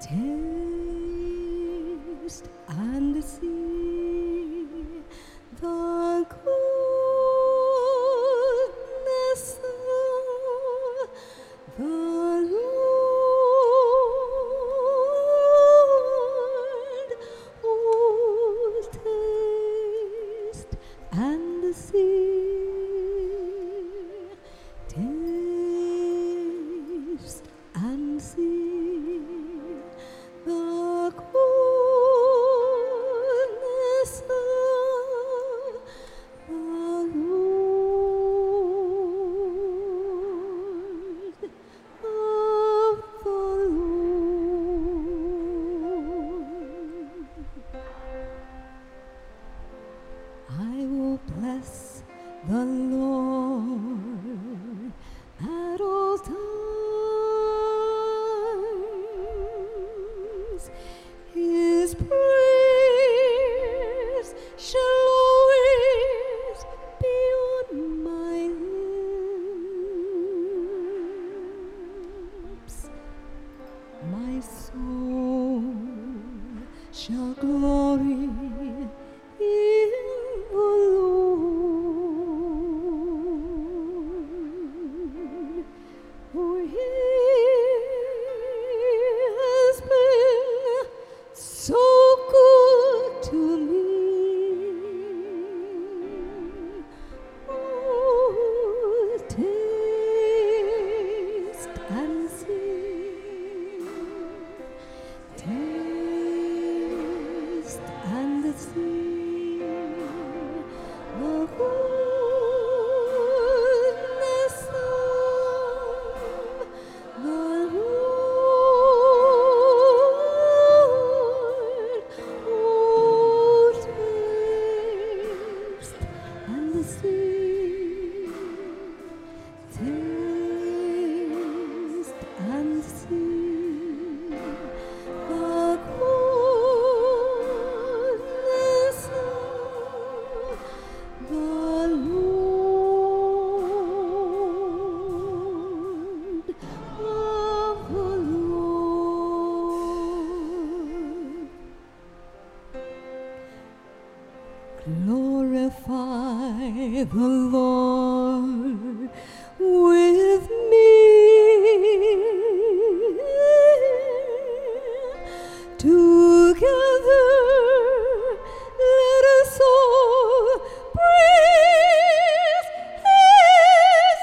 Taste and see the goodness of the Lord. Oh, taste and see. Taste and see the goodness of the Lord, of the Lord. I will bless the Lord at all times. His praise shall always be on my lips. My soul shall glory in the Lord, for He has been so good to me. Oh, taste and see. Taste and see the goodness of the Lord. Oh, taste and see. Taste and see the goodness of the Lord, of the Lord. Glorify the Lord with me. Together let us all praise His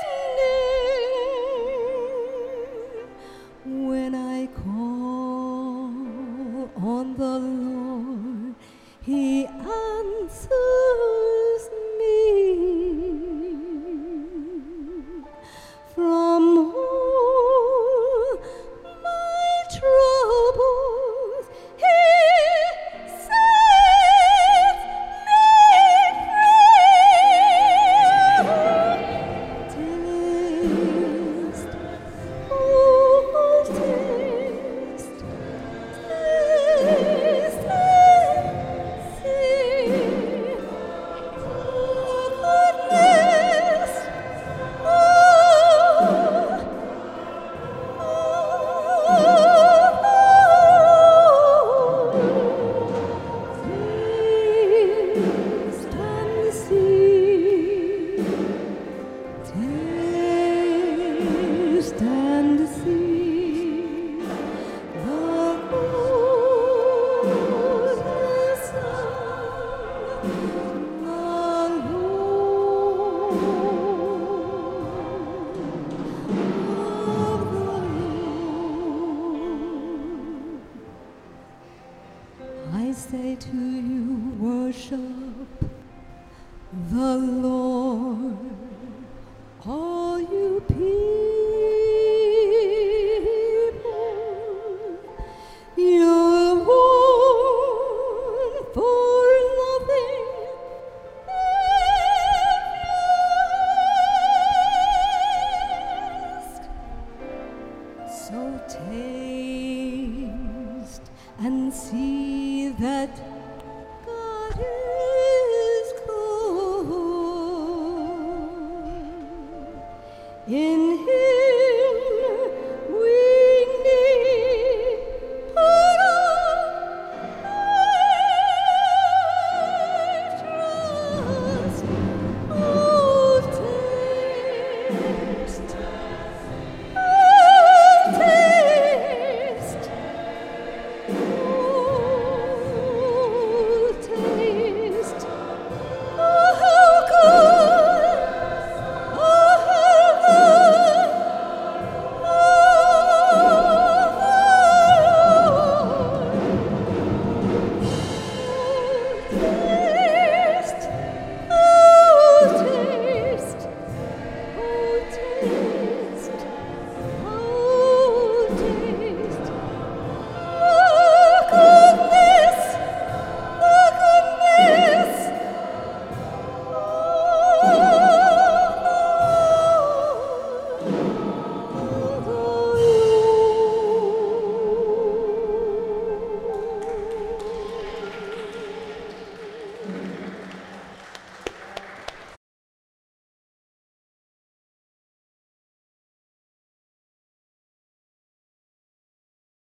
name. When I call on the Lord, He answers me. From all my troubles, He sets me free. Taste, oh, taste, taste and see the goodness of taste and see. Taste and see the goodness of the Lord. I say to you, worship the Lord, all you people. You're born for loving and so taste and see that God is good. In His